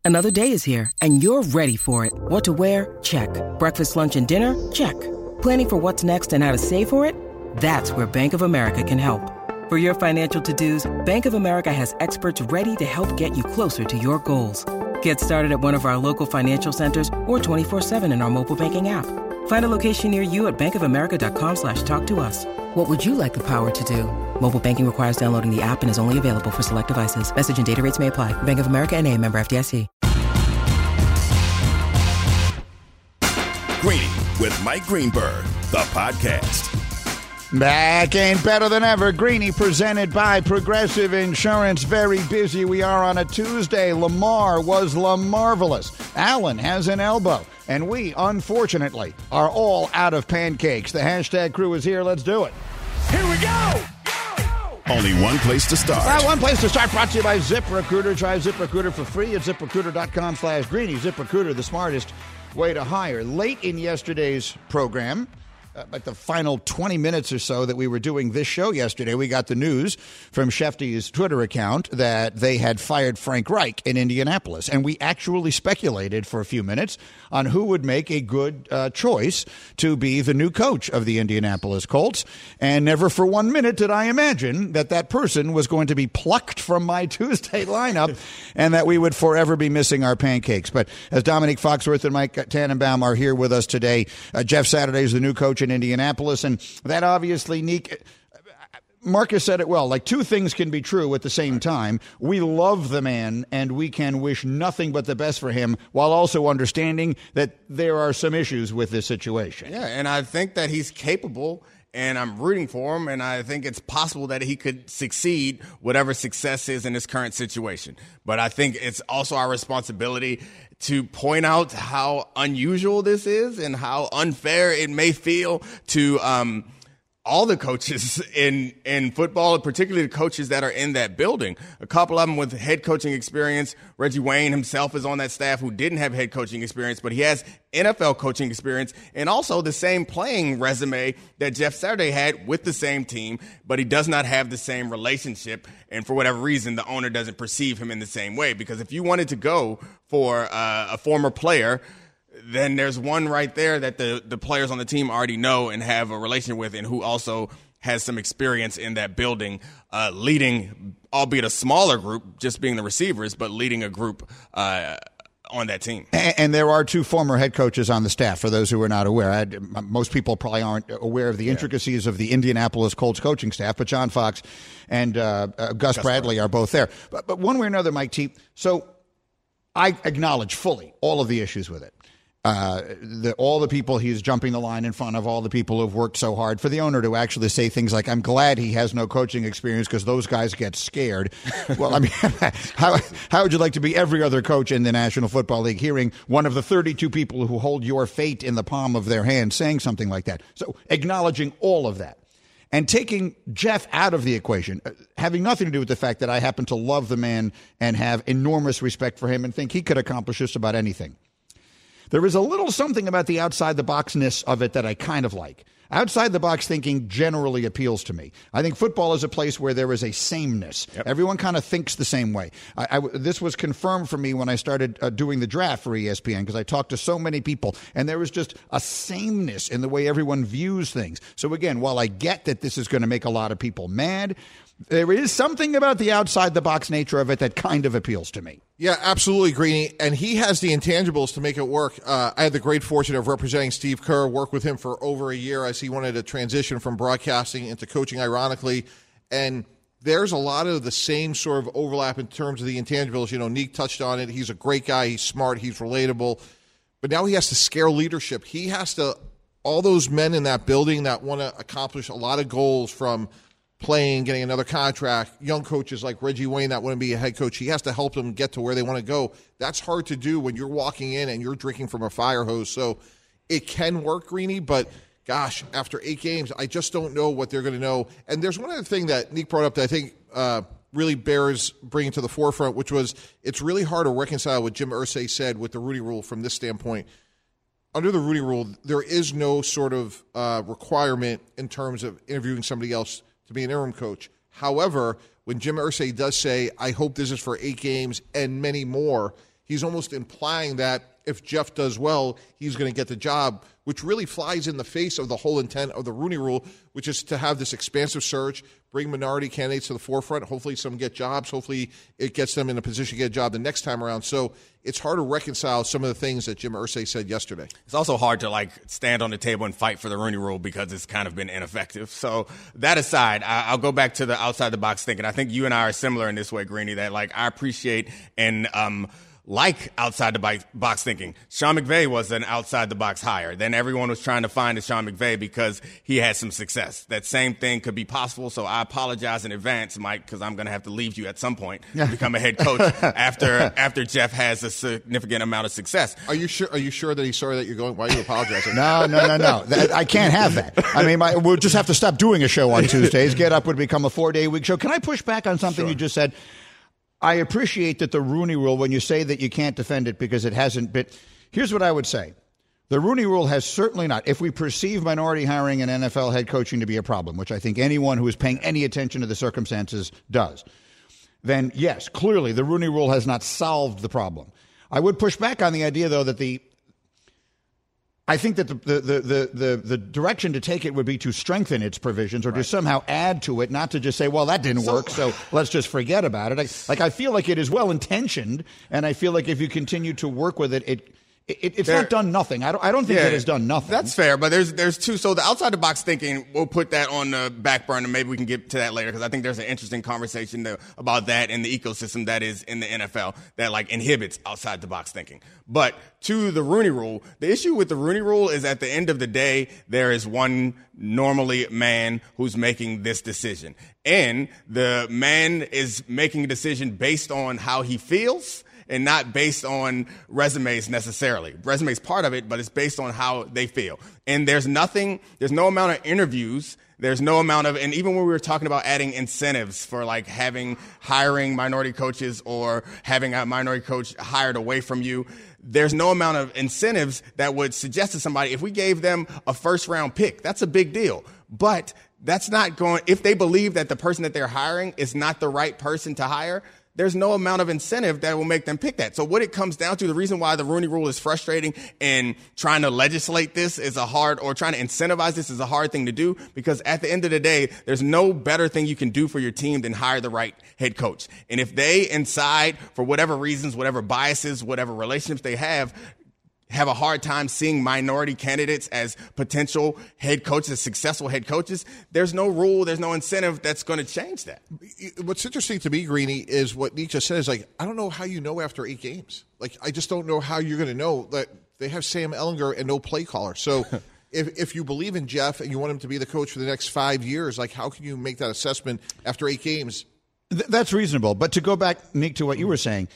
Another day is here, and you're ready for it. What to wear? Check. Breakfast, lunch, and dinner? Check. Planning for what's next and how to save for it? That's where Bank of America can help. For your financial to-dos, Bank of America has experts ready to help get you closer to your goals. Get started at one of our local financial centers or 24/7 in our mobile banking app. Find a location near you at bankofamerica.com/talktous. What would you like the power to do? Mobile banking requires downloading the app and is only available for select devices. Message and data rates may apply. Bank of America N.A., member FDIC. Greeny with Mike Greenberg, the podcast. Back and better than ever. Greeny presented by Progressive Insurance. Very busy we are on a Tuesday. Lamar was Lamarvelous. Allen has an elbow. And we, unfortunately, are all out of pancakes. The hashtag crew is here. Let's do it. Here we go! Only one place to start. One place to start, brought to you by ZipRecruiter. Try ZipRecruiter for free at ZipRecruiter.com/Greeny. ZipRecruiter, the smartest way to hire. Late in yesterday's program, at the final 20 minutes or so that we were doing this show yesterday, we got the news from Shefty's Twitter account that they had fired Frank Reich in Indianapolis. And we actually speculated for a few minutes on who would make a good choice to be the new coach of the Indianapolis Colts. And never for 1 minute did I imagine that that person was going to be plucked from my Tuesday lineup and that we would forever be missing our pancakes. But as Dominique Foxworth and Mike Tannenbaum are here with us today, Jeff Saturday is the new coach in Indianapolis, and that obviously, Marcus said it well, like two things can be true at the same time. We love the man, and we can wish nothing but the best for him, while also understanding that there are some issues with this situation. Yeah, and I think that he's capable, and I'm rooting for him, and I think it's possible that he could succeed whatever success is in his current situation. But I think it's also our responsibility to point out how unusual this is and how unfair it may feel to all the coaches in football, particularly the coaches that are in that building. A couple of them with head coaching experience. Reggie Wayne himself is on that staff who didn't have head coaching experience, but he has NFL coaching experience and also the same playing resume that Jeff Saturday had with the same team, but he does not have the same relationship. And for whatever reason, the owner doesn't perceive him in the same way, because if you wanted to go for a former player, then there's one right there that the players on the team already know and have a relationship with, and who also has some experience in that building, leading, albeit a smaller group, just being the receivers, but leading a group on that team. And there are two former head coaches on the staff, for those who are not aware. Most people probably aren't aware of the intricacies of the Indianapolis Colts coaching staff, but John Fox and Gus Bradley are both there. But one way or another, Mike T., so I acknowledge fully all of the issues with it. All the people he's jumping the line in front of, all the people who've worked so hard, for the owner to actually say things like, I'm glad he has no coaching experience because those guys get scared. Well, I mean, how would you like to be every other coach in the National Football League, hearing one of the 32 people who hold your fate in the palm of their hand saying something like that? So acknowledging all of that and taking Jeff out of the equation, having nothing to do with the fact that I happen to love the man and have enormous respect for him and think he could accomplish just about anything. There is a little something about the outside-the-boxness of it that I kind of like. Outside-the-box thinking generally appeals to me. I think football is a place where there is a sameness. Yep. Everyone kind of thinks the same way. This was confirmed for me when I started doing the draft for ESPN, because I talked to so many people, and there was just a sameness in the way everyone views things. So again, while I get that this is going to make a lot of people mad, there is something about the outside-the-box nature of it that kind of appeals to me. Yeah, absolutely, Greeny. And he has the intangibles to make it work. I had the great fortune of representing Steve Kerr, worked with him for over a year as he wanted to transition from broadcasting into coaching, ironically. And there's a lot of the same sort of overlap in terms of the intangibles. You know, Neek touched on it. He's a great guy. He's smart. He's relatable. But now he has to scale leadership. He has to, all those men in that building that want to accomplish a lot of goals, from playing, getting another contract, young coaches like Reggie Wayne that want to be a head coach, he has to help them get to where they want to go. That's hard to do when you're walking in and you're drinking from a fire hose. So it can work, Greeny, but gosh, after 8 games, I just don't know what they're going to know. And there's one other thing that Neek brought up that I think really bears bringing to the forefront, which was it's really hard to reconcile what Jim Irsay said with the Rudy Rule from this standpoint. Under the Rudy Rule, there is no sort of requirement in terms of interviewing somebody else to be an interim coach. However, when Jim Irsay does say, I hope this is for 8 games and many more, he's almost implying that if Jeff does well, he's going to get the job, which really flies in the face of the whole intent of the Rooney Rule, which is to have this expansive search, bring minority candidates to the forefront. Hopefully some get jobs. Hopefully it gets them in a position to get a job the next time around. So it's hard to reconcile some of the things that Jim Irsay said yesterday. It's also hard to stand on the table and fight for the Rooney Rule because it's kind of been ineffective. So that aside, I'll go back to the outside the box thinking. I think you and I are similar in this way, Greeny, that I appreciate and outside the box thinking. Sean McVay was an outside the box hire. Then everyone was trying to find a Sean McVay because he had some success. That same thing could be possible. So I apologize in advance, Mike, because I'm going to have to leave you at some point to become a head coach after Jeff has a significant amount of success. Are you sure that he's sorry that you're going? Why are you apologizing? No. I can't have that. I mean, we'll just have to stop doing a show on Tuesdays. Get Up would become a 4-day week show. Can I push back on something you just said? I appreciate that the Rooney Rule, when you say that you can't defend it because it hasn't been, here's what I would say. The Rooney Rule has certainly not, if we perceive minority hiring in NFL head coaching to be a problem, which I think anyone who is paying any attention to the circumstances does, then yes, clearly the Rooney Rule has not solved the problem. I would push back on the idea, though, that I think that the direction to take it would be to strengthen its provisions or to somehow add to it, not to just say, well, that didn't work, so let's just forget about it. I feel like it is well-intentioned, and I feel like if you continue to work with it, it's not done nothing. I don't think it has done nothing. That's fair, but there's two. So the outside the box thinking, we'll put that on the back burner. Maybe we can get to that later because I think there's an interesting conversation about that in the ecosystem that is in the NFL that inhibits outside the box thinking. But to the Rooney Rule, the issue with the Rooney Rule is at the end of the day, there is one normally man who's making this decision. And the man is making a decision based on how he feels and not based on resumes necessarily. Resume's part of it, but it's based on how they feel. And there's no amount of interviews. There's no amount of, and even when we were talking about adding incentives for hiring minority coaches or having a minority coach hired away from you, there's no amount of incentives that would suggest to somebody, if we gave them a first round pick, that's a big deal. But that's not going, if they believe that the person that they're hiring is not the right person to hire, there's no amount of incentive that will make them pick that. So what it comes down to, the reason why the Rooney Rule is frustrating and trying to legislate this is trying to incentivize this is a hard thing to do, because at the end of the day, there's no better thing you can do for your team than hire the right head coach. And if they inside, for whatever reasons, whatever biases, whatever relationships they have a hard time seeing minority candidates as potential head coaches, successful head coaches, there's no rule, there's no incentive that's going to change that. What's interesting to me, Greeny, is what Nick just said is I don't know how you know after 8 games. I just don't know how you're going to know that they have Sam Ehlinger and no play caller. So if you believe in Jeff and you want him to be the coach for the next 5 years, how can you make that assessment after 8 games? That's reasonable. But to go back, Nick, to what you were saying,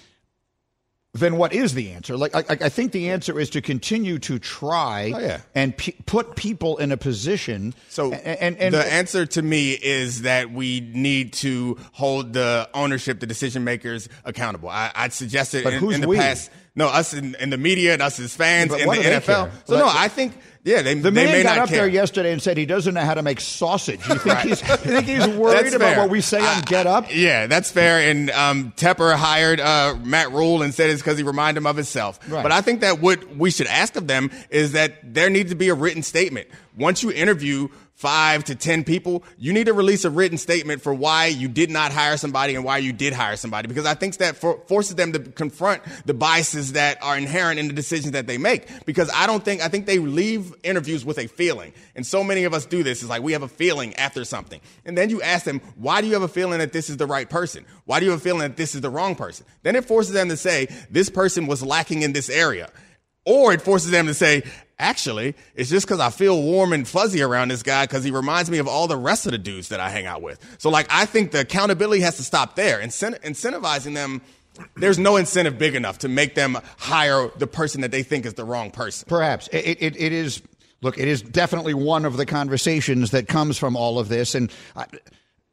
then what is the answer? I think the answer is to continue to try and put people in a position. So and the answer to me is that we need to hold the ownership, the decision makers accountable. I'd suggested in the past. No, us in the media and us as fans in the NFL. So I think. Yeah, the man may got not up care. there yesterday and said he doesn't know how to make sausage. You think he's worried about what we say on Get Up? Yeah, that's fair. And Tepper hired Matt Rule and said it's because he reminded him of himself. Right. But I think that what we should ask of them is that there needs to be a written statement. Once you interview 5 to 10 people, you need to release a written statement for why you did not hire somebody and why you did hire somebody, because I think that forces them to confront the biases that are inherent in the decisions that they make. Because I think they leave interviews with a feeling. And so many of us do this. It's we have a feeling after something. And then you ask them, why do you have a feeling that this is the right person? Why do you have a feeling that this is the wrong person? Then it forces them to say, this person was lacking in this area. Or it forces them to say, actually, it's just because I feel warm and fuzzy around this guy because he reminds me of all the rest of the dudes that I hang out with. So, I think the accountability has to stop there. Incentivizing them, there's no incentive big enough to make them hire the person that they think is the wrong person. Perhaps. It is, look, it is definitely one of the conversations that comes from all of this. And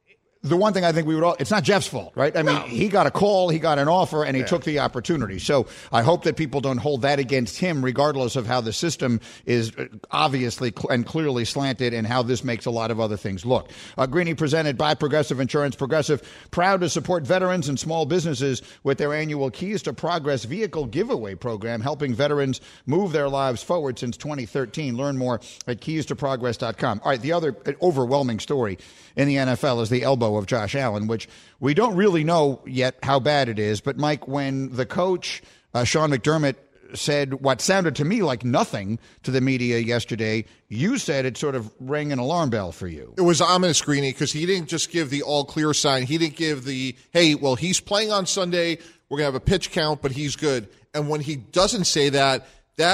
the one thing I think we would all, it's not Jeff's fault, right? I mean, he got a call, he got an offer, and he took the opportunity. So I hope that people don't hold that against him, regardless of how the system is obviously and clearly slanted and how this makes a lot of other things look. Greeny presented by Progressive Insurance. Progressive, proud to support veterans and small businesses with their annual Keys to Progress vehicle giveaway program, helping veterans move their lives forward since 2013. Learn more at keystoprogress.com. All right, the other overwhelming story in the NFL is the elbow of Josh Allen, which we don't really know yet how bad it is. But, Mike, when the coach, Sean McDermott, said what sounded to me like nothing to the media yesterday, you said it sort of rang an alarm bell for you. It was ominous, Greeny, because he didn't just give the all-clear sign. He didn't give the, hey, well, he's playing on Sunday, we're going to have a pitch count, but he's good. And when he doesn't say that,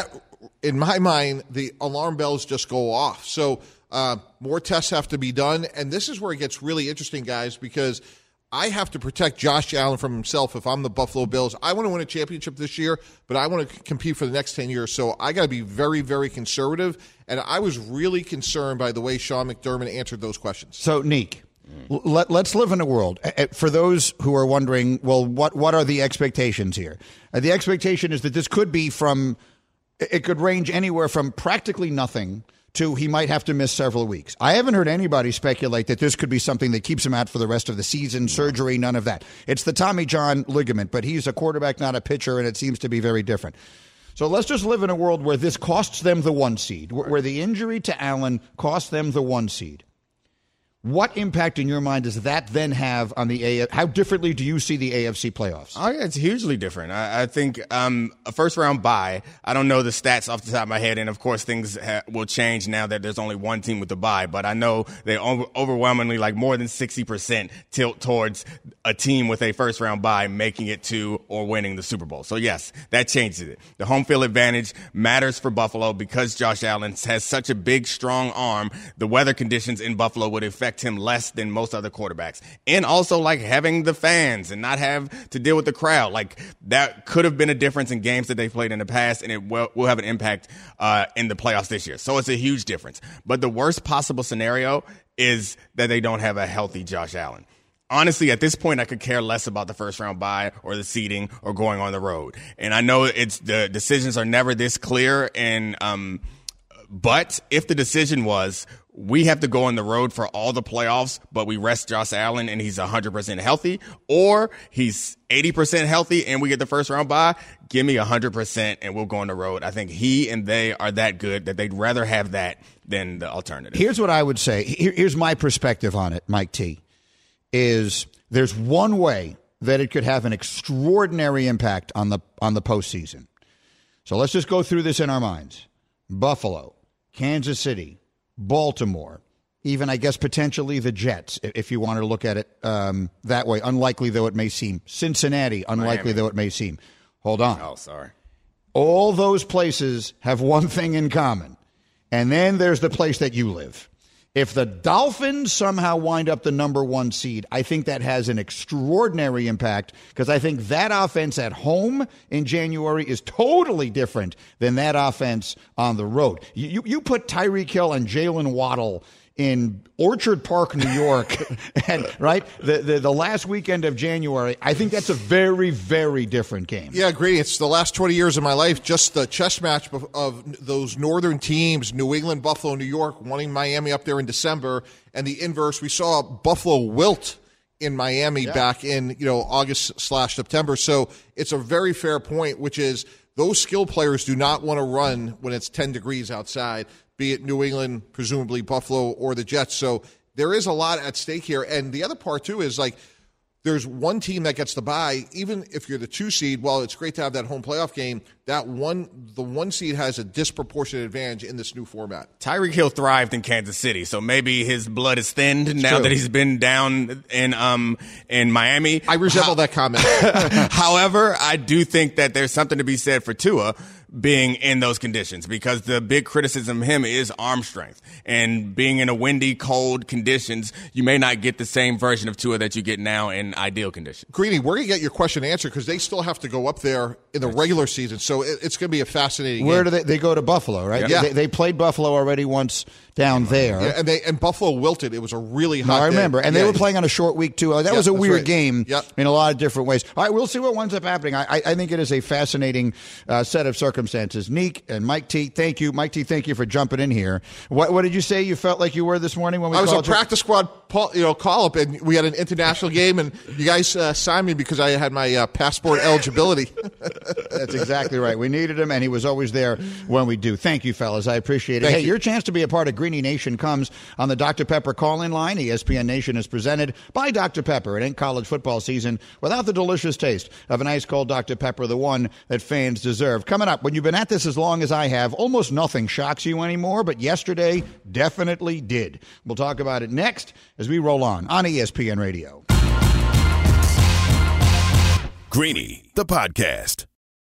in my mind, the alarm bells just go off. So more tests have to be done. And this is where it gets really interesting, guys, because I have to protect Josh Allen from himself if I'm the Buffalo Bills. I want to win a championship this year, but I want to compete for the next 10 years. So I got to be very, very conservative. And I was really concerned by the way Sean McDermott answered those questions. So, Neek, let's live in a world. For those who are wondering, well, what are the expectations here? The expectation is that this could be it could range anywhere from practically nothing to he might have to miss several weeks. I haven't heard anybody speculate that this could be something that keeps him out for the rest of the season, surgery, none of that. It's the Tommy John ligament, but he's a quarterback, not a pitcher, and it seems to be very different. So let's just live in a world where this costs them the 1 seed, where the injury to Allen costs them the 1 seed. What impact in your mind does that then have on the AFC? How differently do you see the AFC playoffs? Oh, yeah, it's hugely different. I think a first-round bye, I don't know the stats off the top of my head, and, of course, things will change now that there's only one team with the bye, but I know they overwhelmingly, like more than 60% tilt towards a team with a first-round bye making it to or winning the Super Bowl. So, yes, that changes it. The home field advantage matters for Buffalo because Josh Allen has such a big, strong arm. The weather conditions in Buffalo would affect him less than most other quarterbacks. And also, like, having the fans and not have to deal with the crowd. Like, that could have been a difference in games that they've played in the past, and it will have an impact in the playoffs this year. So it's a huge difference. But the worst possible scenario is that they don't have a healthy Josh Allen. Honestly, at this point, I could care less about the first round bye or the seeding or going on the road. And I know the decisions are never this clear. And, but if the decision was, we have to go on the road for all the playoffs, but we rest Josh Allen and he's 100% healthy, or he's 80% healthy and we get the first round bye, give me 100% and we'll go on the road. I think he and they are that good that they'd rather have that than the alternative. Here's what I would say. Here's my perspective on it, Mike T. Is there's one way that it could have an extraordinary impact on the postseason. So let's just go through this in our minds. Buffalo, Kansas City, Baltimore, even, I guess, potentially the Jets, if you want to look at it that way, unlikely though it may seem. Cincinnati, unlikely Miami. Though it may seem. Hold on. Oh, sorry. All those places have one thing in common, and then there's the place that you live. If the Dolphins somehow wind up the number 1 seed, I think that has an extraordinary impact because I think that offense at home in January is totally different than that offense on the road. You put Tyreek Hill and Jalen Waddle in Orchard Park, New York, and right the last weekend of January, I think that's a very, very different game. Yeah, great. It's the last 20 years of my life, just the chess match of those northern teams, New England, Buffalo, New York, wanting Miami up there in December, and the inverse. We saw Buffalo wilt in Miami back in August/September. So it's a very fair point, which is those skill players do not want to run when it's 10 degrees outside, be it New England, presumably Buffalo, or the Jets. So there is a lot at stake here. And the other part, too, is like there's one team that gets the bye. Even if you're the 2 seed, well, it's great to have that home playoff game. The 1 seed has a disproportionate advantage in this new format. Tyreek Hill thrived in Kansas City, so maybe his blood is thinned now that he's been down in Miami. I resemble that comment. However, I do think that there's something to be said for Tua being in those conditions, because the big criticism of him is arm strength. And being in a windy, cold conditions, you may not get the same version of Tua that you get now in ideal conditions. Greeny, where do you get your question answered? Because they still have to go up there in the regular season, so it's going to be a fascinating Where game. do they go to Buffalo, right? Yeah. They played Buffalo already once down there. Yeah, and Buffalo wilted. It was a really hot I remember. day. And they were playing on a short week, too. That was a weird game in a lot of different ways. All right, we'll see what winds up happening. I think it is a fascinating set of circumstances. Neek and Mike T, thank you. Mike T, thank you for jumping in here. What did you say you felt like you were this morning when we called you? I was a practice squad call-up, and we had an international game, and you guys signed me because I had my passport eligibility. That's exactly right. We needed him, and he was always there when we do. Thank you, fellas. I appreciate it. Thank hey, you. Your chance to be a part of Greeny Nation comes on the Dr. Pepper call-in line. ESPN Nation is presented by Dr. Pepper. It ain't college football season without the delicious taste of an ice-cold Dr. Pepper, the one that fans deserve. Coming up, when you've been at this as long as I have, almost nothing shocks you anymore, but yesterday definitely did. We'll talk about it next as we roll on ESPN Radio. Greeny, the podcast.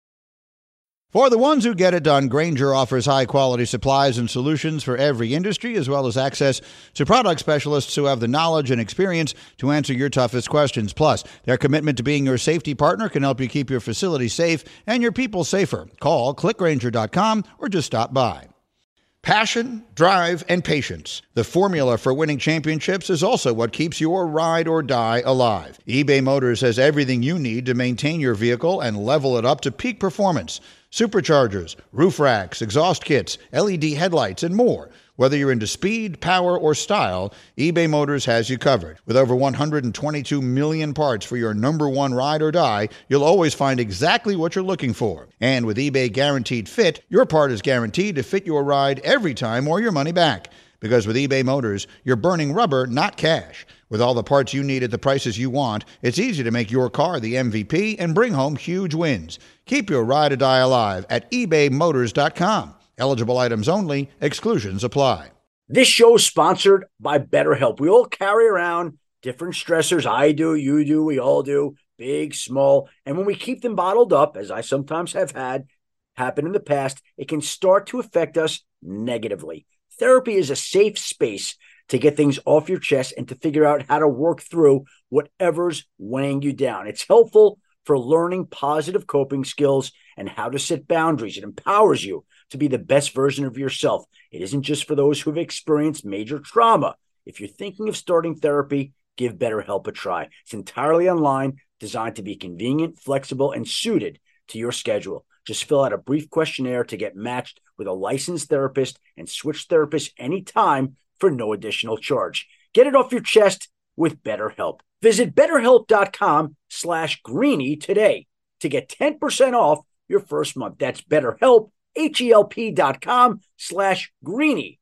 For the ones who get it done, Grainger offers high-quality supplies and solutions for every industry, as well as access to product specialists who have the knowledge and experience to answer your toughest questions. Plus, their commitment to being your safety partner can help you keep your facility safe and your people safer. Call clickgrainger.com or just stop by. Passion, drive, and patience. The formula for winning championships is also what keeps your ride or die alive. eBay Motors has everything you need to maintain your vehicle and level it up to peak performance. Superchargers, roof racks, exhaust kits, LED headlights, and more. Whether you're into speed, power, or style, eBay Motors has you covered. With over 122 million parts for your number one ride or die, you'll always find exactly what you're looking for. And with eBay Guaranteed Fit, your part is guaranteed to fit your ride every time or your money back. Because with eBay Motors, you're burning rubber, not cash. With all the parts you need at the prices you want, it's easy to make your car the MVP and bring home huge wins. Keep your ride or die alive at ebaymotors.com. Eligible items only. Exclusions apply. This show is sponsored by BetterHelp. We all carry around different stressors. I do, you do, we all do, big, small. And when we keep them bottled up, as I sometimes have had happen in the past, it can start to affect us negatively. Therapy is a safe space to get things off your chest and to figure out how to work through whatever's weighing you down. It's helpful for learning positive coping skills and how to set boundaries. It empowers you to be the best version of yourself. It isn't just for those who have experienced major trauma. If you're thinking of starting therapy, give BetterHelp a try. It's entirely online, designed to be convenient, flexible, and suited to your schedule. Just fill out a brief questionnaire to get matched with a licensed therapist and switch therapists anytime for no additional charge. Get it off your chest with BetterHelp. Visit BetterHelp.com/Greeny today to get 10% off your first month. That's BetterHelp, HELP.com/Greeny,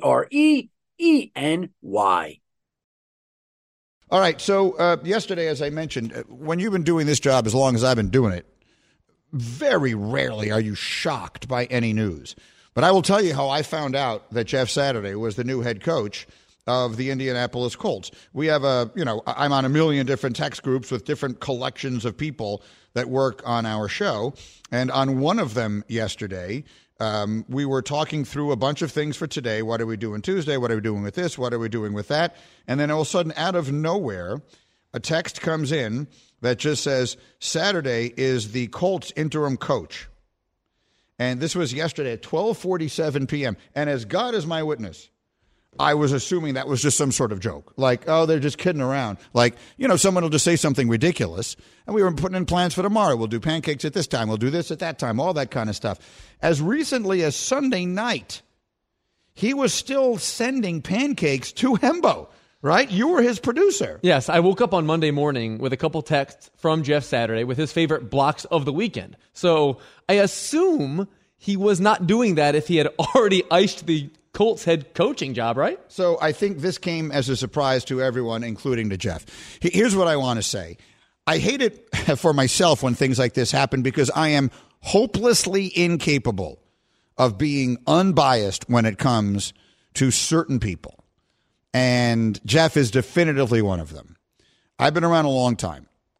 GREENY. All right, so yesterday, as I mentioned, when you've been doing this job as long as I've been doing it, very rarely are you shocked by any news. But I will tell you how I found out that Jeff Saturday was the new head coach of the Indianapolis Colts. We have I'm on a million different text groups with different collections of people that work on our show. And on one of them yesterday, we were talking through a bunch of things for today. What are we doing Tuesday? What are we doing with this? What are we doing with that? And then all of a sudden, out of nowhere, a text comes in that just says, Saturday is the Colts interim coach. And this was yesterday at 12:47 p.m. And as God is my witness, I was assuming that was just some sort of joke. Like, oh, they're just kidding around. Like, someone will just say something ridiculous. And we were putting in plans for tomorrow. We'll do pancakes at this time. We'll do this at that time. All that kind of stuff. As recently as Sunday night, he was still sending pancakes to Hembo. Right? You were his producer. Yes, I woke up on Monday morning with a couple texts from Jeff Saturday with his favorite blocks of the weekend. So I assume he was not doing that if he had already iced the Colts head coaching job, right? So I think this came as a surprise to everyone, including to Jeff. Here's what I want to say. I hate it for myself when things like this happen because I am hopelessly incapable of being unbiased when it comes to certain people. And Jeff is definitively one of them. I've been around a long time.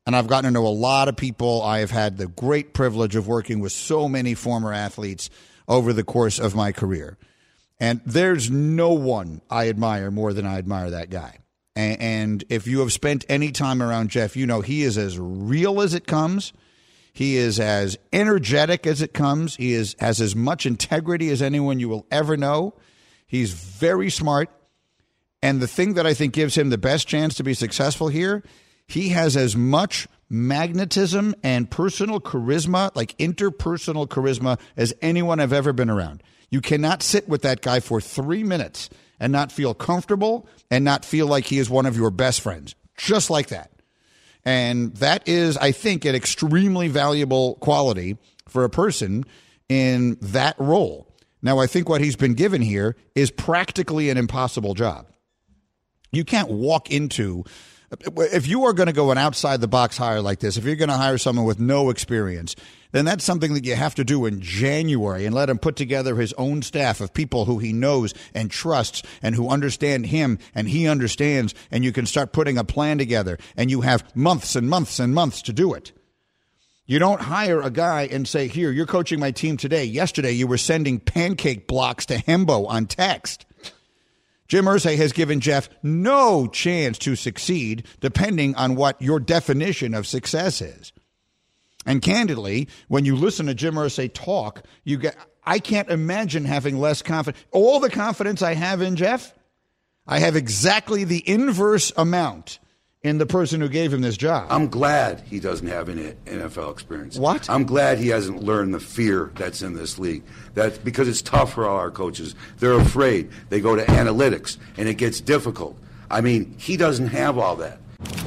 and I've gotten to know a lot of people. I have had the great privilege of working with so many former athletes over the course of my career. And there's no one I admire more than I admire that guy. And if you have spent any time around Jeff, you know he is as real as it comes. He is as energetic as it comes. He has as much integrity as anyone you will ever know. He's very smart. And the thing that I think gives him the best chance to be successful here, he has as much magnetism and personal charisma, like interpersonal charisma, as anyone I've ever been around. You cannot sit with that guy for 3 minutes and not feel comfortable and not feel like he is one of your best friends. Just like that. And that is, I think, an extremely valuable quality for a person in that role. Now, I think what he's been given here is practically an impossible job. You can't walk into, if you are going to go an outside the box hire like this, if you're going to hire someone with no experience, then that's something that you have to do in January and let him put together his own staff of people who he knows and trusts and who understand him and he understands, and you can start putting a plan together, and you have months and months and months to do it. You don't hire a guy and say, here, you're coaching my team today. Yesterday, you were sending pancake blocks to Hembo on text. Jim Irsay has given Jeff no chance to succeed, depending on what your definition of success is. And candidly, when you listen to Jim Irsay talk, I can't imagine having less confidence. All the confidence I have in Jeff, I have exactly the inverse amount in the person who gave him this job. I'm glad he doesn't have any NFL experience. What? I'm glad he hasn't learned the fear that's in this league. That's because it's tough for all our coaches. They're afraid. They go to analytics, and it gets difficult. I mean, he doesn't have all that.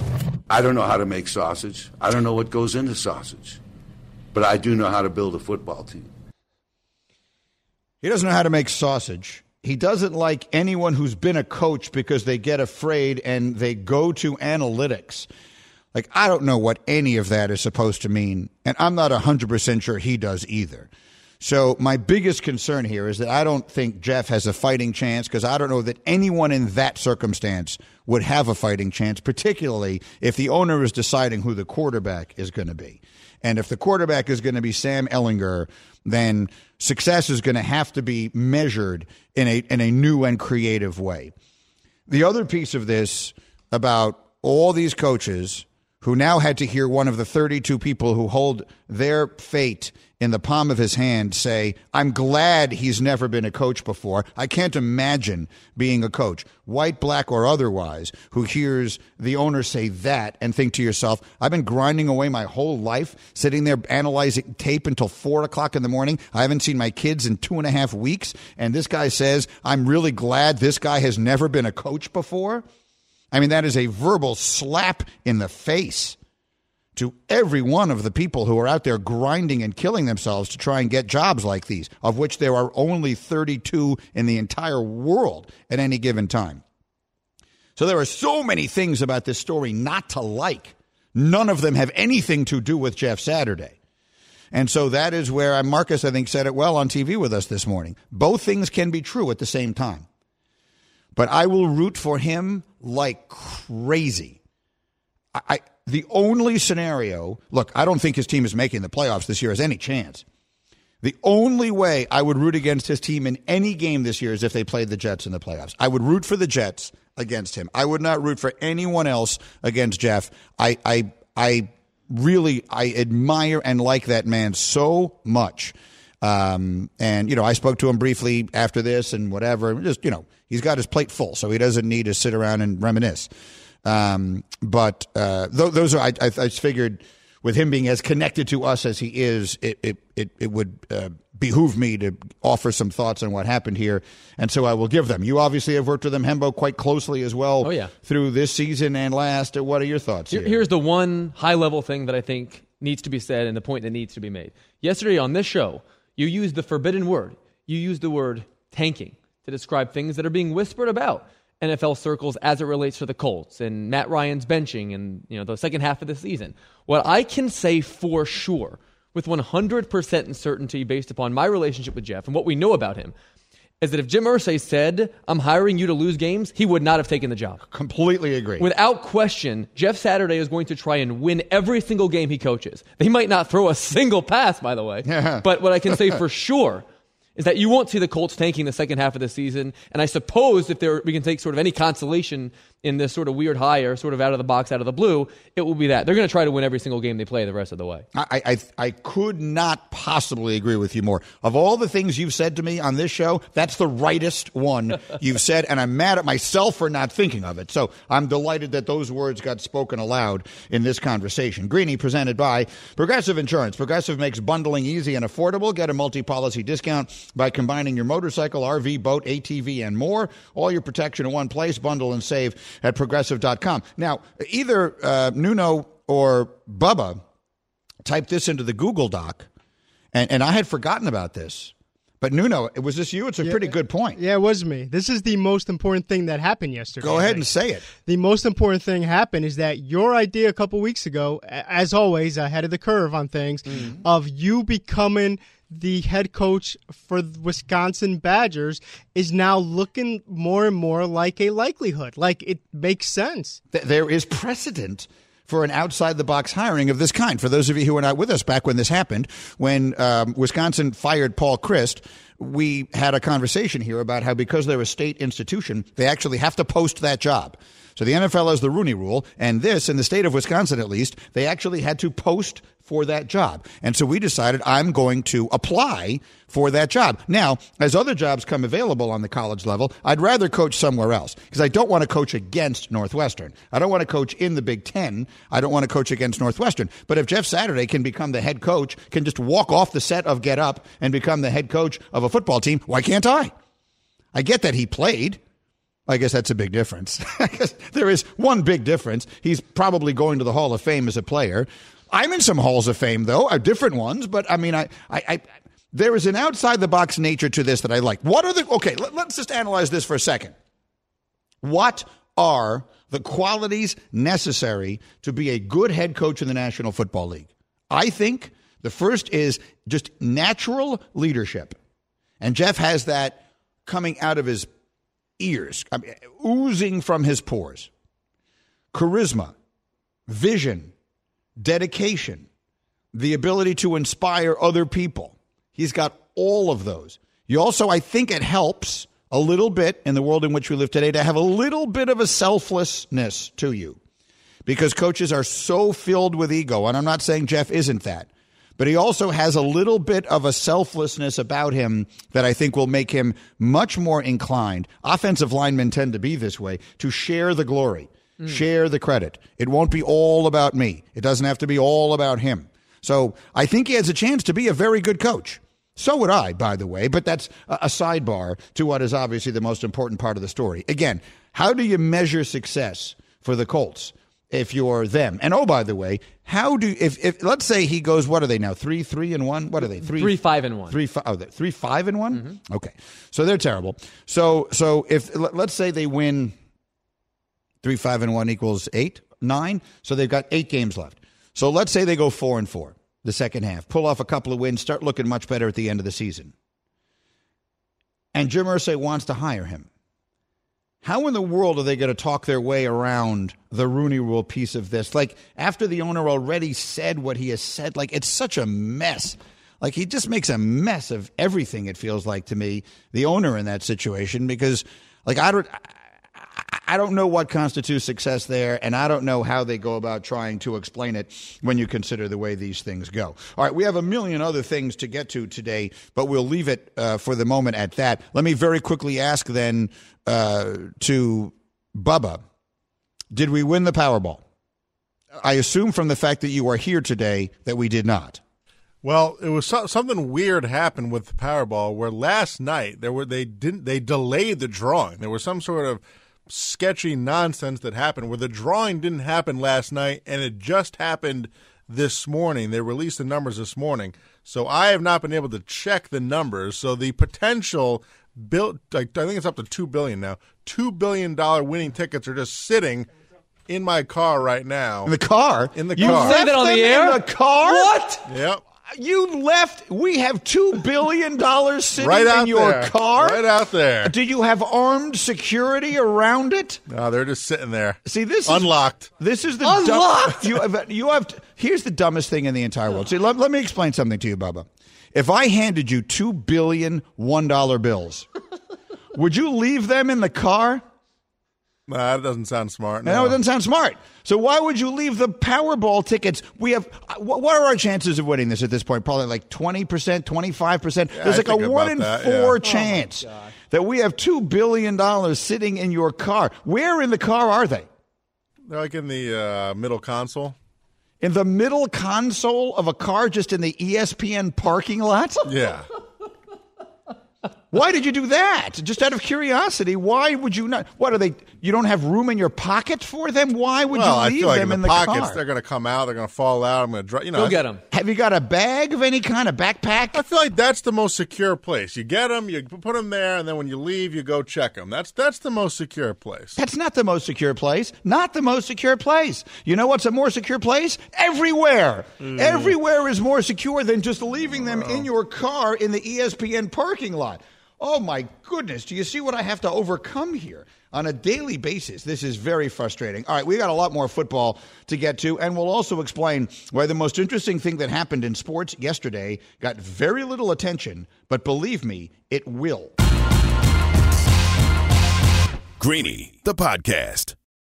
I don't know how to make sausage. I don't know what goes into sausage. But I do know how to build a football team. He doesn't know how to make sausage. He doesn't like anyone who's been a coach because they get afraid and they go to analytics. Like, I don't know what any of that is supposed to mean, and I'm not 100% sure he does either. So my biggest concern here is that I don't think Jeff has a fighting chance, because I don't know that anyone in that circumstance would have a fighting chance, particularly if the owner is deciding who the quarterback is going to be. And if the quarterback is going to be Sam Ehlinger, then success is going to have to be measured in a new and creative way. The other piece of this about all these coaches who now had to hear one of the 32 people who hold their fate in the palm of his hand say, I'm glad he's never been a coach before. I can't imagine being a coach, white, black, or otherwise, who hears the owner say that and think to yourself, I've been grinding away my whole life, sitting there analyzing tape until 4 o'clock in the morning. I haven't seen my kids in 2.5 weeks. And this guy says, I'm really glad this guy has never been a coach before. I mean, that is a verbal slap in the face to every one of the people who are out there grinding and killing themselves to try and get jobs like these, of which there are only 32 in the entire world at any given time. So there are so many things about this story not to like. None of them have anything to do with Jeff Saturday. And so that is where Marcus, I think, said it well on TV with us this morning. Both things can be true at the same time. But I will root for him like crazy. The only scenario, look, I don't think his team is making the playoffs this year has any chance. The only way I would root against his team in any game this year is if they played the Jets in the playoffs. I would root for the Jets against him. I would not root for anyone else against Jeff. I really admire and like that man so much. And, I spoke to him briefly after this and whatever. Just, he's got his plate full, so he doesn't need to sit around and reminisce. But those are, I figured with him being as connected to us as he is, it would behoove me to offer some thoughts on what happened here. And so I will give them. You obviously have worked with him, Hembo, quite closely as well. Oh, yeah. Through this season and last. What are your thoughts here? Here's the one high-level thing that I think needs to be said and the point that needs to be made. Yesterday on this show, you used the forbidden word. You used the word tanking to describe things that are being whispered about NFL circles as it relates to the Colts and Matt Ryan's benching and the second half of the season. What I can say for sure, with 100% certainty based upon my relationship with Jeff and what we know about him, is that if Jim Irsay said, I'm hiring you to lose games, he would not have taken the job. Completely agree. Without question, Jeff Saturday is going to try and win every single game he coaches. They might not throw a single pass, by the way. Yeah. But what I can say for sure is that you won't see the Colts tanking the second half of the season. And I suppose if we can take sort of any consolation in this sort of weird hire, sort of out of the box, out of the blue, it will be that. They're going to try to win every single game they play the rest of the way. I could not possibly agree with you more. Of all the things you've said to me on this show, that's the rightest one you've said, and I'm mad at myself for not thinking of it. So I'm delighted that those words got spoken aloud in this conversation. Greeny, presented by Progressive Insurance. Progressive makes bundling easy and affordable. Get a multi-policy discount by combining your motorcycle, RV, boat, ATV, and more. All your protection in one place. Bundle and save at Progressive.com. Now, either Nuno or Bubba typed this into the Google Doc, and I had forgotten about this. But Nuno, was this you? It's a pretty good point. Yeah, it was me. This is the most important thing that happened yesterday. Go ahead and say it. The most important thing happened is that your idea a couple weeks ago, as always, ahead of the curve on things, of you becoming the head coach for the Wisconsin Badgers is now looking more and more like a likelihood. Like, it makes sense. There is precedent for an outside-the-box hiring of this kind. For those of you who were not with us back when this happened, when Wisconsin fired Paul Chryst, we had a conversation here about how because they're a state institution, they actually have to post that job. So the NFL has the Rooney Rule, and this, in the state of Wisconsin at least, they actually had to post for that job. And so we decided I'm going to apply for that job. Now, as other jobs come available on the college level, I'd rather coach somewhere else because I don't want to coach against Northwestern. I don't want to coach in the Big Ten. I don't want to coach against Northwestern. But if Jeff Saturday can become the head coach, can just walk off the set of Get Up and become the head coach of a football team, why can't I? I get that he played. I guess that's a big difference. I guess there is one big difference. He's probably going to the Hall of Fame as a player. I'm in some halls of fame, though, different ones. But, I mean, there is an outside-the-box nature to this that I like. Let's just analyze this for a second. What are the qualities necessary to be a good head coach in the National Football League? I think the first is just natural leadership. And Jeff has that coming out of his ears, oozing from his pores. Charisma, vision, dedication, the ability to inspire other people. He's got all of those. You also, I think it helps a little bit in the world in which we live today to have a little bit of a selflessness to you because coaches are so filled with ego. And I'm not saying Jeff isn't that. But he also has a little bit of a selflessness about him that I think will make him much more inclined. Offensive linemen tend to be this way, to share the glory, share the credit. It won't be all about me. It doesn't have to be all about him. So I think he has a chance to be a very good coach. So would I, by the way, but that's a sidebar to what is obviously the most important part of the story. Again, how do you measure success for the Colts? If you're them. And by the way, if let's say he goes, what are they now? 3-3-1? What are they? 3-5-1. 3-5-1? Mm-hmm. Okay. So they're terrible. So if let's say they win 3-5-1 equals 8-9. So they've got 8 games left. So let's say they go 4-4 the second half, pull off a couple of wins, start looking much better at the end of the season. And Jim Irsay wants to hire him. How in the world are they going to talk their way around the Rooney Rule piece of this? Like, after the owner already said what he has said, like, it's such a mess. Like, he just makes a mess of everything, it feels like to me, the owner in that situation, because, like, I don't know what constitutes success there, and I don't know how they go about trying to explain it when you consider the way these things go. All right, we have a million other things to get to today, but we'll leave it for the moment at that. Let me very quickly ask then to Bubba, did we win the Powerball? I assume from the fact that you are here today that we did not. Well, it was something weird happened with the Powerball where last night they delayed the drawing. There was some sort of sketchy nonsense that happened where the drawing didn't happen last night and it just happened this morning. They released the numbers this morning. So I have not been able to check the numbers. So the potential I think it's up to $2 billion now. $2 billion winning tickets are just sitting in my car right now. In the car? In the you car. You say that on the air? In the car? What? Yep. You left. We have $2 billion sitting Right out in your there. car. Right out there. Do you have armed security around it? No, they're just sitting there. See, this is unlocked. This is the Unlocked? you have. Here's the dumbest thing in the entire world. See, let me explain something to you, Bubba. If I handed you $2 billion $1 bills, would you leave them in the car? Nah, that doesn't sound smart. No, it doesn't sound smart. So why would you leave the Powerball tickets? We have. What are our chances of winning this at this point? Probably like 20%, 25%. Yeah, There's like a 1 in 4 yeah. chance that we have $2 billion sitting in your car. Where in the car are they? They're like in the middle console. In the middle console of a car, just in the ESPN parking lot? Yeah. Why did you do that? Just out of curiosity, why would you not? What are they? You don't have room in your pocket for them? Why would you leave I feel like them in the pockets, car? They're going to come out. They're going to fall out. I'm going to, Go get them. Have you got a bag of any kind, of backpack? I feel like that's the most secure place. You get them, you put them there, and then when you leave, you go check them. That's the most secure place. That's not the most secure place. Not the most secure place. You know what's a more secure place? Everywhere. Everywhere is more secure than just leaving them in your car in the ESPN parking lot. Oh, my goodness. Do you see what I have to overcome here on a daily basis? This is very frustrating. All right, we got a lot more football to get to, and we'll also explain why the most interesting thing that happened in sports yesterday got very little attention, but believe me, it will. Greeny, the podcast.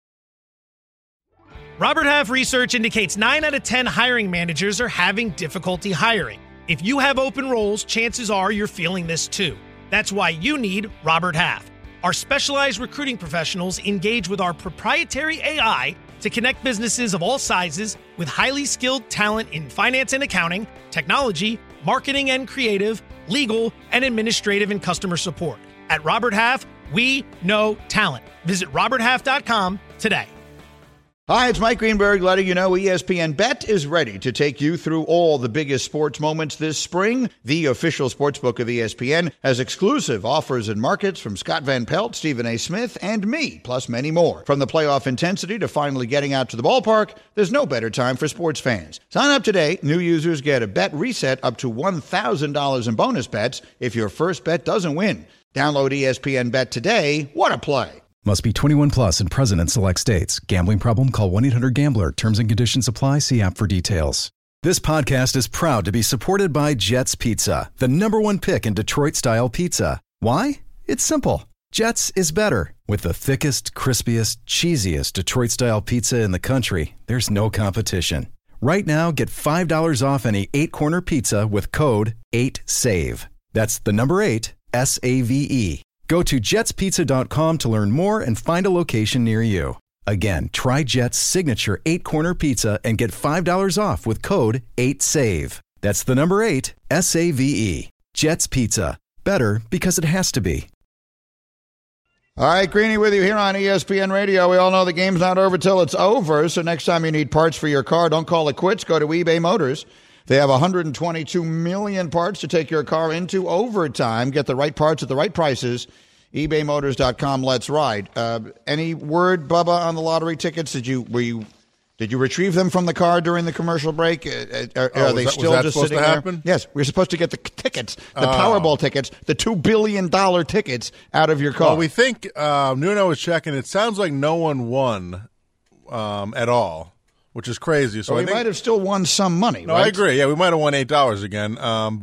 Robert Half research indicates 9 out of 10 hiring managers are having difficulty hiring. If you have open roles, chances are you're feeling this too. That's why you need Robert Half. Our specialized recruiting professionals engage with our proprietary AI to connect businesses of all sizes with highly skilled talent in finance and accounting, technology, marketing and creative, legal, and administrative and customer support. At Robert Half, we know talent. Visit roberthalf.com today. Hi, it's Mike Greenberg letting you know ESPN Bet is ready to take you through all the biggest sports moments this spring. The official sportsbook of ESPN has exclusive offers and markets from Scott Van Pelt, Stephen A. Smith, and me, plus many more. From the playoff intensity to finally getting out to the ballpark, there's no better time for sports fans. Sign up today. New users get a bet reset up to $1,000 in bonus bets if your first bet doesn't win. Download ESPN Bet today. What a play. Must be 21 plus and present in select states. Gambling problem? Call 1-800-GAMBLER. Terms and conditions apply. See app for details. This podcast is proud to be supported by Jets Pizza, the #1 pick in Detroit-style pizza. Why? It's simple. Jets is better. With the thickest, crispiest, cheesiest Detroit-style pizza in the country, there's no competition. Right now, get $5 off any 8-corner pizza with code 8SAVE. That's the number 8, S-A-V-E. Go to jetspizza.com to learn more and find a location near you. Again, try Jet's signature 8-corner pizza and get $5 off with code 8SAVE. That's the number 8, S-A-V-E. Jet's Pizza. Better because it has to be. All right, Greeny with you here on ESPN Radio. We all know the game's not over till it's over, so next time you need parts for your car, don't call it quits. Go to eBay Motors. They have 122 million parts to take your car into overtime. Get the right parts at the right prices. ebaymotors.com. Let's ride. Any word, Bubba, on the lottery tickets? Did you retrieve them from the car during the commercial break? Are they still just sitting there? Happen? Yes, we're supposed to get the tickets, the Powerball tickets, the $2 billion tickets out of your car. Well, we think Nuno was checking. It sounds like no one won at all, which is crazy. So we I think, might have still won some money. No, right? I agree. Yeah, we might have won $8 again.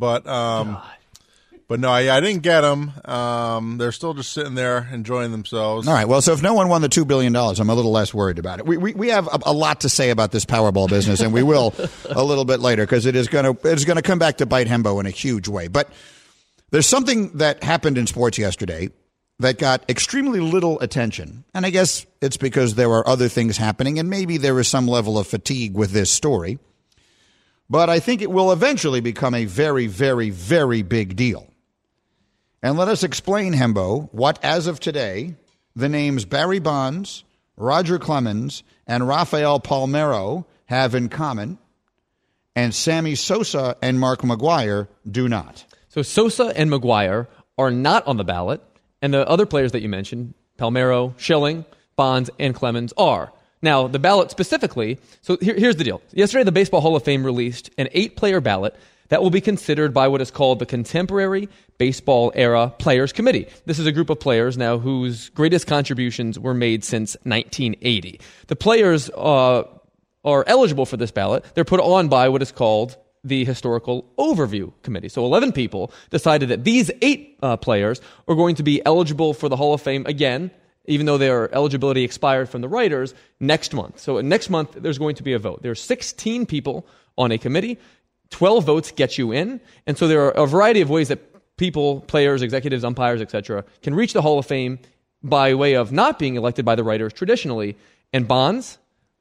But no, I didn't get them. They're still just sitting there enjoying themselves. All right. Well, so if no one won the $2 billion, I'm a little less worried about it. We have a lot to say about this Powerball business, and we will a little bit later because it's going to come back to bite Hembo in a huge way. But there's something that happened in sports yesterday that got extremely little attention. And I guess it's because there are other things happening, and maybe there is some level of fatigue with this story. But I think it will eventually become a very, very, very big deal. And let us explain, Hembo, what, as of today, the names Barry Bonds, Roger Clemens, and Rafael Palmeiro have in common, and Sammy Sosa and Mark McGwire do not. So Sosa and McGwire are not on the ballot, and the other players that you mentioned, Palmeiro, Schilling, Bonds, and Clemens, are. Now, the ballot specifically, so here's the deal. Yesterday, the Baseball Hall of Fame released an 8-player ballot that will be considered by what is called the Contemporary Baseball Era Players Committee. This is a group of players now whose greatest contributions were made since 1980. The players are eligible for this ballot. They're put on by what is called the Historical Overview Committee. So 11 people decided that these 8 players are going to be eligible for the Hall of Fame again, even though their eligibility expired from the writers, next month. So next month, there's going to be a vote. There are 16 people on a committee. 12 votes get you in. And so there are a variety of ways that people, players, executives, umpires, etc., can reach the Hall of Fame by way of not being elected by the writers traditionally. And Bonds,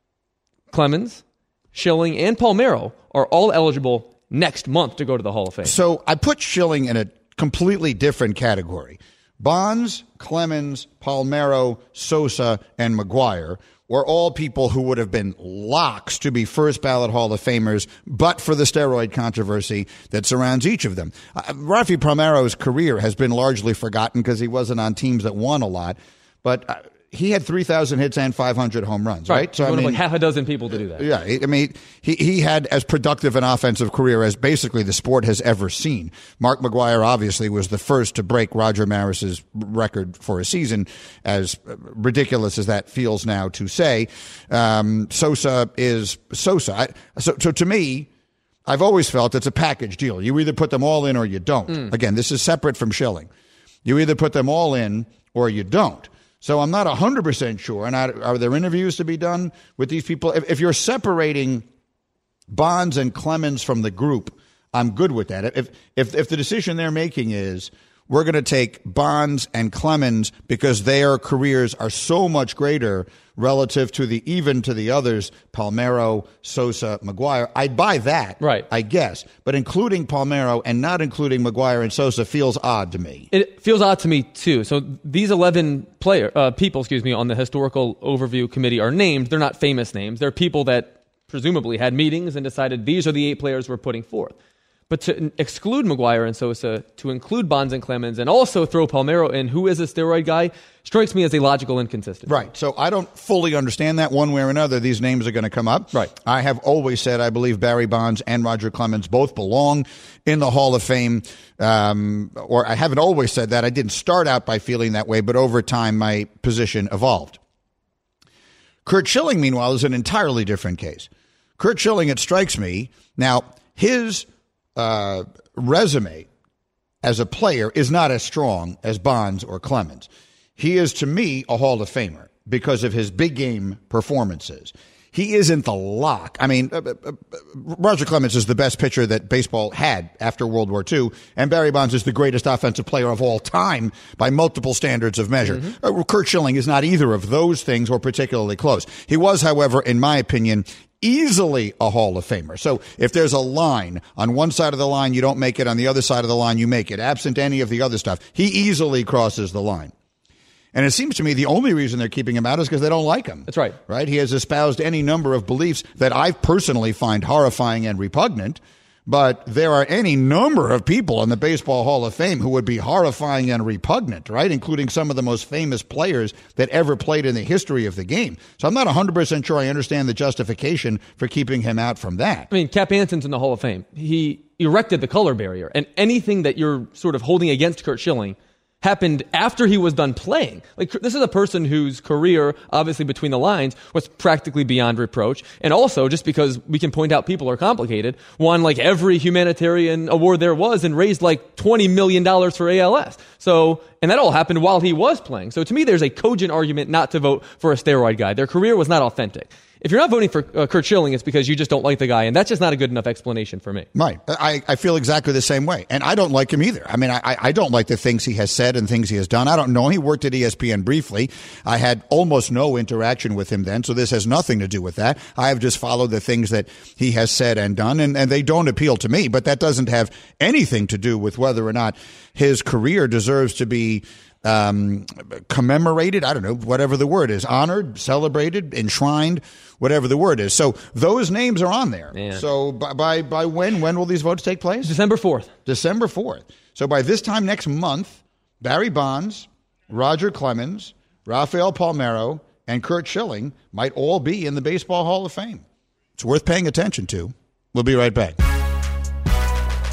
Clemens, Schilling, and Palmeiro are all eligible next month to go to the Hall of Fame. So I put Schilling in a completely different category. Bonds, Clemens, Palmeiro, Sosa, and McGwire were all people who would have been locks to be first ballot Hall of Famers, but for the steroid controversy that surrounds each of them. Rafi Palmeiro's career has been largely forgotten because he wasn't on teams that won a lot, but he had 3,000 hits and 500 home runs, right? So like half a dozen people to do that. Yeah, I mean, he had as productive an offensive career as basically the sport has ever seen. Mark McGwire obviously was the first to break Roger Maris's record for a season, as ridiculous as that feels now to say. Sosa is Sosa. So to me, I've always felt it's a package deal. You either put them all in or you don't. Again, this is separate from Schilling. You either put them all in or you don't. So I'm not 100% sure. And are there interviews to be done with these people? If you're separating Bonds and Clemens from the group, I'm good with that. If the decision they're making is we're going to take Bonds and Clemens because their careers are so much greater relative to the others, Palmeiro, Sosa, McGwire, I'd buy that, right? I guess. But including Palmeiro and not including McGwire and Sosa feels odd to me. It feels odd to me, too. So these 11 people on the Historical Overview Committee are named. They're not famous names. They're people that presumably had meetings and decided these are the 8 players we're putting forth. But to exclude McGwire and Sosa, to include Bonds and Clemens, and also throw Palmeiro in, who is a steroid guy, strikes me as a logical inconsistency. Right. So I don't fully understand that one way or another. These names are going to come up. Right. I have always said I believe Barry Bonds and Roger Clemens both belong in the Hall of Fame. Or I haven't always said that. I didn't start out by feeling that way, but over time my position evolved. Curt Schilling, meanwhile, is an entirely different case. Curt Schilling, it strikes me, now his resume as a player is not as strong as Bonds or Clemens. He is, to me, a Hall of Famer because of his big game performances. He isn't the lock. I mean, Roger Clemens is the best pitcher that baseball had after World War II, and Barry Bonds is the greatest offensive player of all time by multiple standards of measure. Curt Schilling is not either of those things or particularly close. He was, however, in my opinion, easily a Hall of Famer. So if there's a line, on one side of the line you don't make it, on the other side of the line you make it, absent any of the other stuff, he easily crosses the line. And it seems to me the only reason they're keeping him out is because they don't like him. That's right. Right? He has espoused any number of beliefs that I personally find horrifying and repugnant, but there are any number of people in the Baseball Hall of Fame who would be horrifying and repugnant, right? Including some of the most famous players that ever played in the history of the game. So I'm not 100% sure I understand the justification for keeping him out from that. I mean, Cap Anson's in the Hall of Fame. He erected the color barrier, and anything that you're sort of holding against Curt Schilling happened after he was done playing. Like, this is a person whose career, obviously between the lines, was practically beyond reproach. And also, just because we can point out people are complicated, won like every humanitarian award there was and raised like $20 million for ALS. So, and that all happened while he was playing. So to me, there's a cogent argument not to vote for a steroid guy. Their career was not authentic. If you're not voting for Curt Schilling, it's because you just don't like the guy, and that's just not a good enough explanation for me. Right. I feel exactly the same way, and I don't like him either. I mean, I don't like the things he has said and things he has done. I don't know. He worked at ESPN briefly. I had almost no interaction with him then, so this has nothing to do with that. I have just followed the things that he has said and done, and they don't appeal to me, but that doesn't have anything to do with whether or not his career deserves to be commemorated, I don't know, whatever the word is, honored, celebrated, enshrined, whatever the word is. So those names are on there. Man. So by when will these votes take place? December 4th. December 4th. So by this time next month, Barry Bonds, Roger Clemens, Rafael Palmeiro, and Curt Schilling might all be in the Baseball Hall of Fame. It's worth paying attention to. We'll be right back.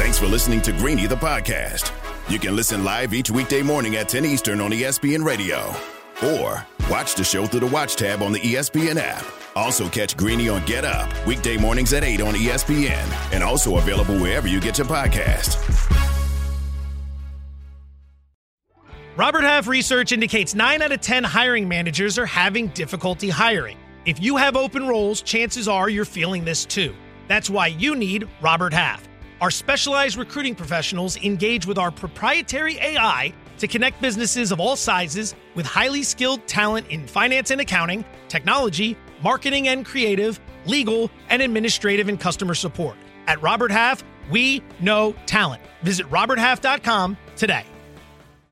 Thanks for listening to Greeny, the podcast. You can listen live each weekday morning at 10 Eastern on ESPN Radio. Or watch the show through the Watch tab on the ESPN app. Also catch Greeny on Get Up, weekday mornings at 8 on ESPN. And also available wherever you get your podcast. Robert Half research indicates 9 out of 10 hiring managers are having difficulty hiring. If you have open roles, chances are you're feeling this too. That's why you need Robert Half. Our specialized recruiting professionals engage with our proprietary AI to connect businesses of all sizes with highly skilled talent in finance and accounting, technology, marketing and creative, legal, and administrative and customer support. At Robert Half, we know talent. Visit roberthalf.com today.